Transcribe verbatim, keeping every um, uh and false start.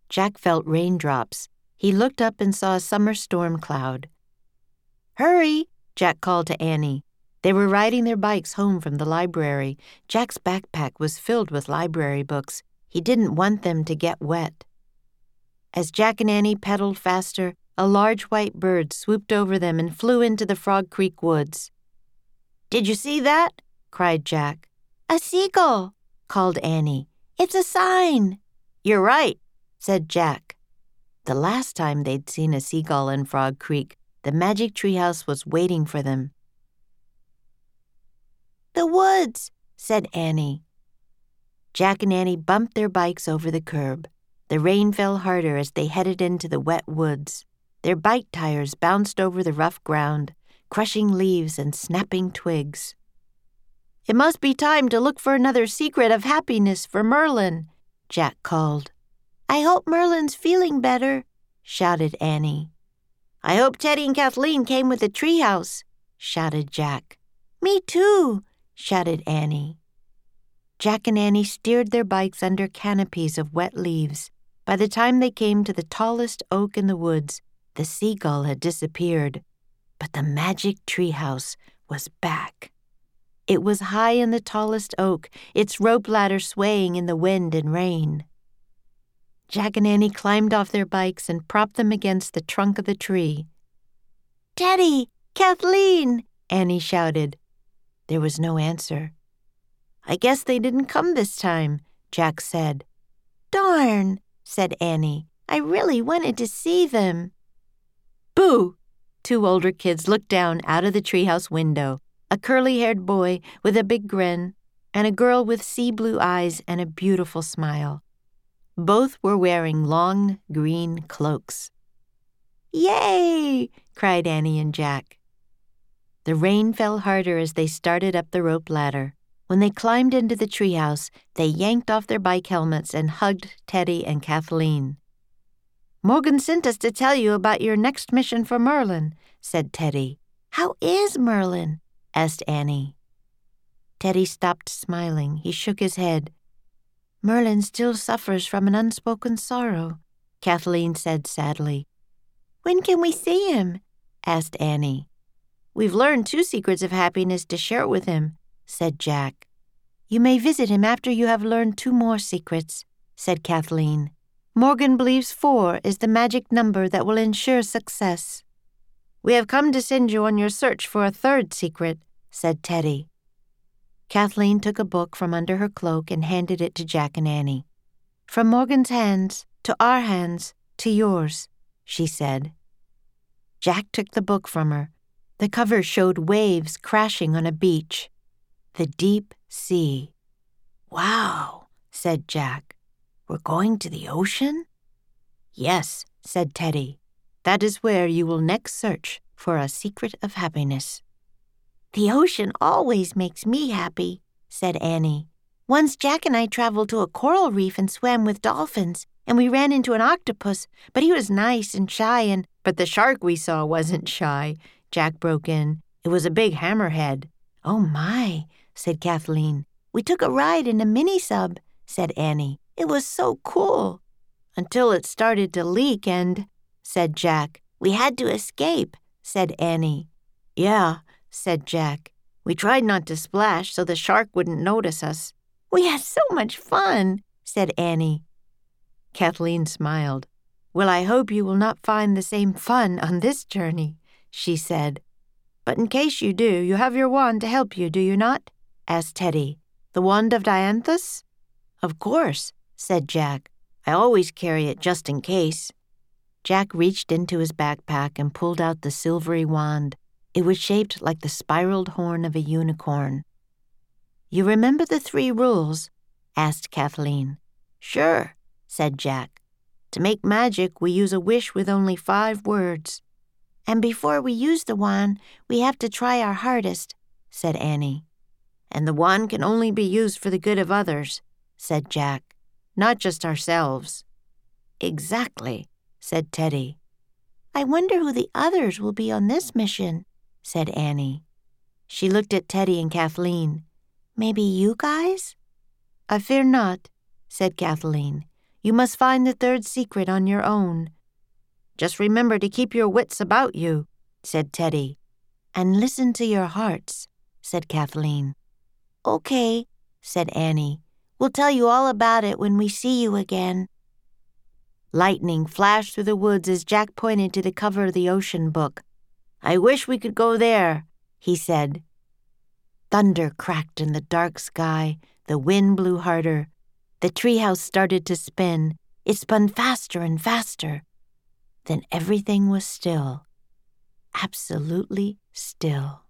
Jack felt raindrops. He looked up and saw a summer storm cloud. "Hurry!" Jack called to Annie. They were riding their bikes home from the library. Jack's backpack was filled with library books. He didn't want them to get wet. As Jack and Annie pedaled faster, a large white bird swooped over them and flew into the Frog Creek woods. "Did you see that?" cried Jack. "A seagull," called Annie. "It's a sign." "You're right," said Jack. The last time they'd seen a seagull in Frog Creek, the magic treehouse was waiting for them. "The woods," said Annie. Jack and Annie bumped their bikes over the curb. The rain fell harder as they headed into the wet woods. Their bike tires bounced over the rough ground, crushing leaves and snapping twigs. "It must be time to look for another secret of happiness for Merlin," Jack called. "I hope Merlin's feeling better," shouted Annie. "I hope Teddy and Kathleen came with the treehouse," shouted Jack. "Me too," shouted Annie. Jack and Annie steered their bikes under canopies of wet leaves. By the time they came to the tallest oak in the woods, the seagull had disappeared, but the magic treehouse was back. It was high in the tallest oak, its rope ladder swaying in the wind and rain. Jack and Annie climbed off their bikes and propped them against the trunk of the tree. "Teddy! Kathleen!" Annie shouted. There was no answer. "I guess they didn't come this time," Jack said. "Darn," said Annie. "I really wanted to see them." "Boo!" Two older kids looked down out of the treehouse window, a curly-haired boy with a big grin and a girl with sea-blue eyes and a beautiful smile. Both were wearing long green cloaks. "Yay!" cried Annie and Jack. The rain fell harder as they started up the rope ladder. When they climbed into the treehouse, they yanked off their bike helmets and hugged Teddy and Kathleen. "Morgan sent us to tell you about your next mission for Merlin," said Teddy. "How is Merlin?" asked Annie. Teddy stopped smiling. He shook his head. "Merlin still suffers from an unspoken sorrow," Kathleen said sadly. "When can we see him?" asked Annie. "We've learned two secrets of happiness to share with him," said Jack. "You may visit him after you have learned two more secrets," said Kathleen. "Morgan believes four is the magic number that will ensure success." "We have come to send you on your search for a third secret," said Teddy. Kathleen took a book from under her cloak and handed it to Jack and Annie. "From Morgan's hands to our hands to yours," she said. Jack took the book from her. The cover showed waves crashing on a beach. The deep sea. "Wow," said Jack. "We're going to the ocean?" "Yes," said Teddy. "That is where you will next search for a secret of happiness." "The ocean always makes me happy," said Annie. "Once Jack and I traveled to a coral reef and swam with dolphins, and we ran into an octopus, but he was nice and shy and—" "But the shark we saw wasn't shy," Jack broke in. "It was a big hammerhead." "Oh, my," said Kathleen. "We took a ride in a mini-sub," said Annie. "It was so cool." "Until it started to leak and—" said Jack. "We had to escape," said Annie. "Yeah," said Jack. "We tried not to splash so the shark wouldn't notice us." "We had so much fun," said Annie. Kathleen smiled. "Well, I hope you will not find the same fun on this journey," she said. "But in case you do, you have your wand to help you, do you not?" asked Teddy. "The wand of Dianthus?" "Of course," said Jack. "I always carry it just in case." Jack reached into his backpack and pulled out the silvery wand. It was shaped like the spiraled horn of a unicorn. "You remember the three rules?" asked Kathleen. "Sure," said Jack. "To make magic, we use a wish with only five words." "And before we use the wand, we have to try our hardest," said Annie. "And the wand can only be used for the good of others," said Jack. "Not just ourselves." "Exactly," said Teddy. "I wonder who the others will be on this mission," said Annie. She looked at Teddy and Kathleen. "Maybe you guys?" "I fear not," said Kathleen. You must find the third secret on your own. Just remember to keep your wits about you, said Teddy. And listen to your hearts, said Kathleen. Okay, said Annie. We'll tell you all about it when we see you again. Lightning flashed through the woods as Jack pointed to the cover of the ocean book. I wish we could go there, he said. Thunder cracked in the dark sky. The wind blew harder. The treehouse started to spin. It spun faster and faster. Then everything was still. Absolutely still.